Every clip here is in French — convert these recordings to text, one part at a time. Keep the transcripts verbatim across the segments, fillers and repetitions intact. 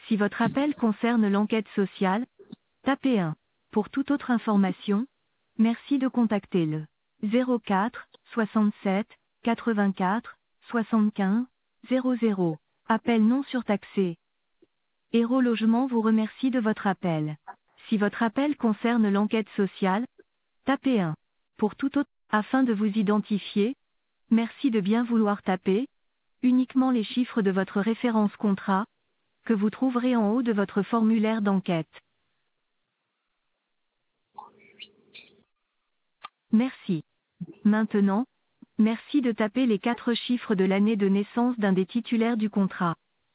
Si votre appel concerne l'enquête sociale, tapez un. Pour toute autre information, merci de contacter le zéro quatre soixante-sept quatre-vingt-quatre soixante-quinze zéro zéro. Appel non surtaxé. Héros Logement vous remercie de votre appel. Si votre appel concerne l'enquête sociale, tapez un. Pour toute autre, afin de vous identifier, merci de bien vouloir taper uniquement les chiffres de votre référence contrat, que vous trouverez en haut de votre formulaire d'enquête. Merci. Maintenant, merci de taper les quatre chiffres de l'année de naissance d'un des titulaires du contrat.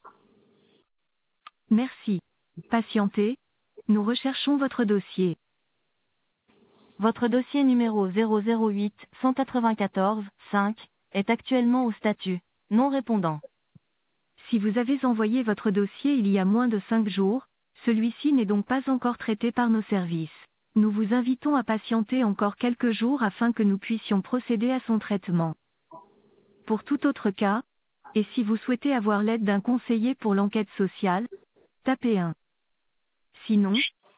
Merci. Patientez, nous recherchons votre dossier. Votre dossier numéro zéro zéro huit cent quatre-vingt-quatorze cinq est actuellement au statut non répondant. Si vous avez envoyé votre dossier il y a moins de cinq jours, celui-ci n'est donc pas encore traité par nos services. Nous vous invitons à patienter encore quelques jours afin que nous puissions procéder à son traitement. Pour tout autre cas, et si vous souhaitez avoir l'aide d'un conseiller pour l'enquête sociale, tapez un. Sinon,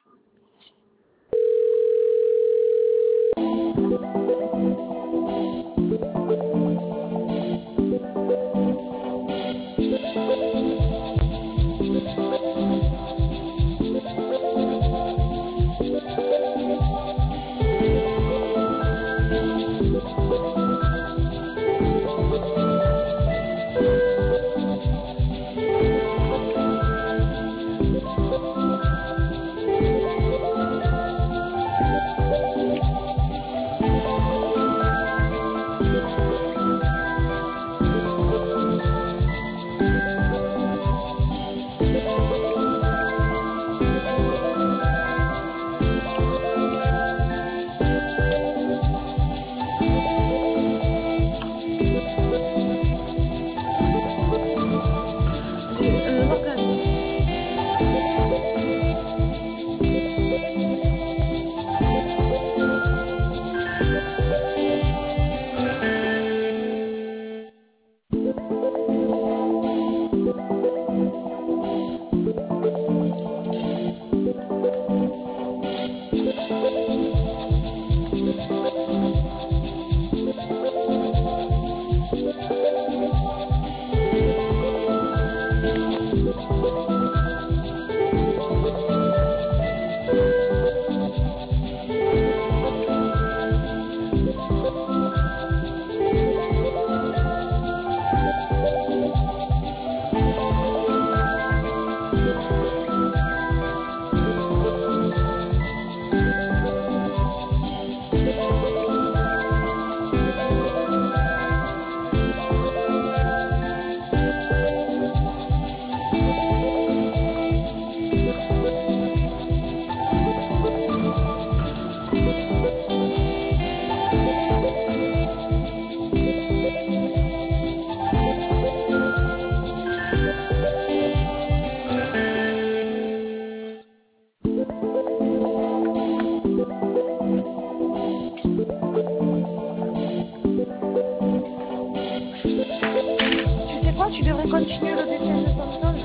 Tu sais quoi, tu devrais continuer le dessin de Samson.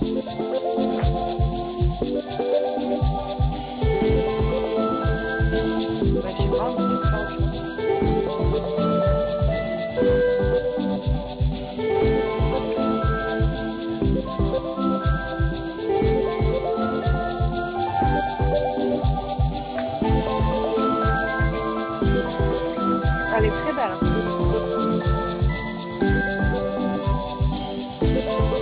Bah, je sais pas, on peut faire autre chose. Elle est très belle. Hein.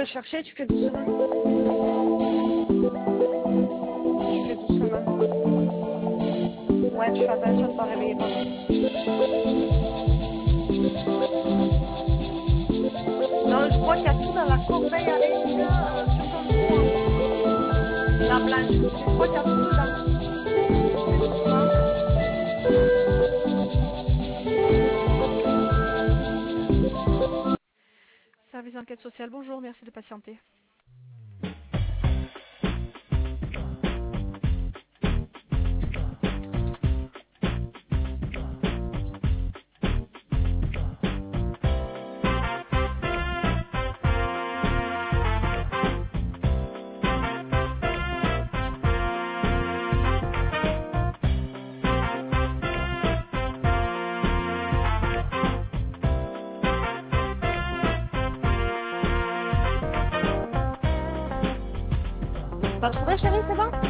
chercher, tu fais doucement. Tu fais doucement. Ouais, tu fais attention de ne pas réveiller papa. Non, je crois qu'il y a tout dans la corbeille à l'intérieur, euh, sur ton dos. La blanche. Je crois qu'il y a tout dedans. Tu fais doucement. Service d'enquête sociale, bonjour, merci de patienter. T'as trouvé, chérie, c'est bon?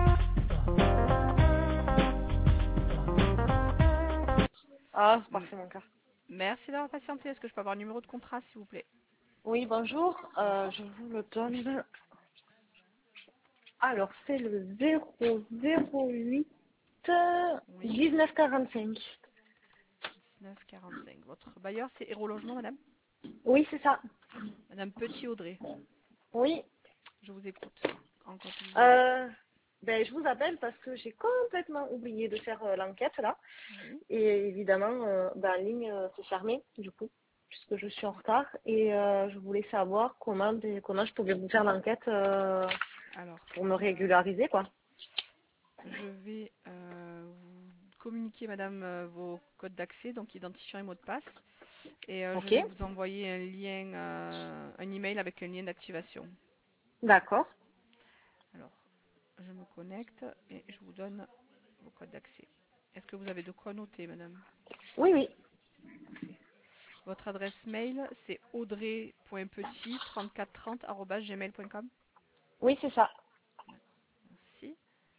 Ah, c'est parfait, mon cœur. Merci d'avoir patienté, est-ce que je peux avoir le numéro de contrat, s'il vous plaît? Oui, bonjour. Euh, je vous le donne. Alors, c'est le zéro zéro huit Oui. dix-neuf quarante-cinq. dix-neuf quarante-cinq. Votre bailleur, c'est Héros Logement, madame? Oui, c'est ça. Madame Petit-Audrey, Oui. je vous écoute. En continu. Euh, ben, je vous appelle parce que j'ai complètement oublié de faire euh, l'enquête là. Oui. Et évidemment, euh, ben, en ligne, euh, c'est fermé du coup, puisque je suis en retard. Et euh, je voulais savoir comment, comment je pouvais vous faire l'enquête euh, Alors, pour me euh, régulariser, quoi. je vais euh, vous communiquer, madame, euh, vos codes d'accès, donc identifiant et mot de passe. Et euh, je Ok. vais vous envoyer un lien, euh, un email avec un lien d'activation. D'accord. Alors, je me connecte et je vous donne vos codes d'accès. Est-ce que vous avez de quoi noter, madame? Oui, oui. Parfait. Votre adresse mail, c'est audrey point petit trente-quatre trente arobase gmail point com. Oui, c'est ça. Merci.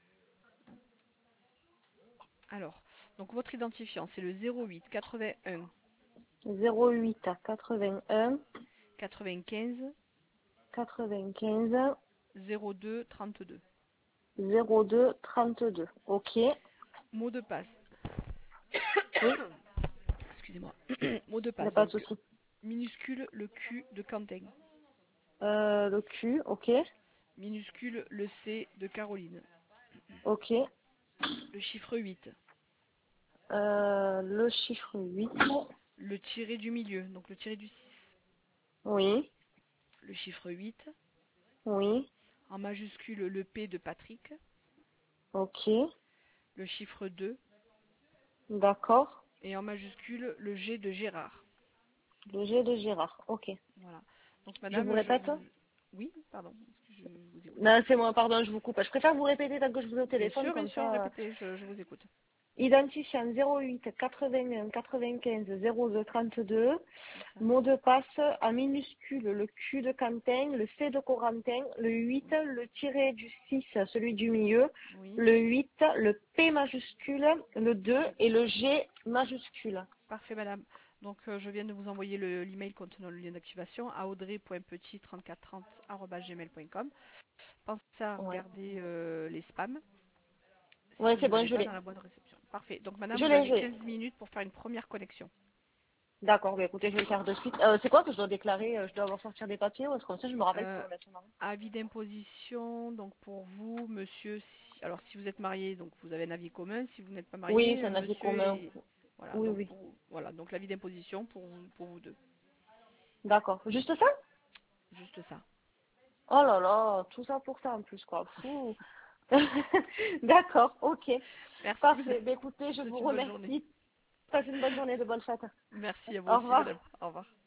Alors, donc votre identifiant, c'est le zéro huit quatre-vingt-un zéro huit quatre-vingt-un quatre-vingt-quinze quatre-vingt-quinze zéro deux trente-deux. zéro deux trente-deux. Ok. Mot de passe. Oui, Excusez-moi. Mot de il n'y a passe, pas de donc souci. minuscule le Q de Quentin. Euh, le Q, ok. Minuscule le C de Caroline. Ok. Le chiffre huit. Euh, le chiffre huit. Le tiré du milieu, donc le tiré du six. Oui, Le chiffre huit. oui. En majuscule le P de Patrick. Ok. Le chiffre deux. D'accord. Et en majuscule le G de Gérard. Le G de Gérard. Ok. Voilà. Donc Je vous madame, je répète? vous... Oui, pardon, est-ce que je vous écoute? Non, c'est moi, pardon, je vous coupe. Je préfère vous répéter tant que je vous ai au Bien téléphone, sûr, bien comme sûr, ça. euh, répétez, je, je vous écoute. Identifiant zéro huit quatre-vingt-un quatre-vingt-quinze zéro deux trente-deux. C'est ça. Mot de passe en minuscule, le Q de Quentin, le C de Corentin, le huit, le tiré du six, celui du milieu, Oui, le huit, le P majuscule, le deux et le G majuscule. parfait madame. Donc euh, je viens de vous envoyer le- l'email contenant le lien d'activation à audrey point petit trente-quatre trente arobase gmail point com. Pensez à Ouais. regarder euh, les spams si Ouais, vous c'est ne bon, l'avez je pas l'ai. dans la boîte de réception. Parfait. Donc madame, Je vous l'ai, avez je l'ai. quinze minutes pour faire une première connexion. D'accord, bah écoutez, je vais le faire de suite. Euh, c'est quoi que je dois déclarer? Euh, Je dois avoir sortir des papiers ou est-ce comme ça je me rappelle pour Euh, le mettre en avant? avis d'imposition, donc pour vous, monsieur, si, alors si vous êtes marié, donc vous avez un avis commun. Si vous n'êtes pas Oui, marié, c'est euh, un avis monsieur commun. est... Voilà, Oui, donc oui. pour, voilà, donc l'avis d'imposition pour vous, pour vous deux. D'accord. Juste ça? Juste ça. Oh là là, tout ça pour ça en plus, quoi. Fou. D'accord, ok. Merci madame. Parfait. Bah, écoutez, Je je vous vous souhaite une bonne journée. remercie. Passez une bonne journée, de bonnes fêtes. Merci à vous Au aussi revoir. madame. Au revoir.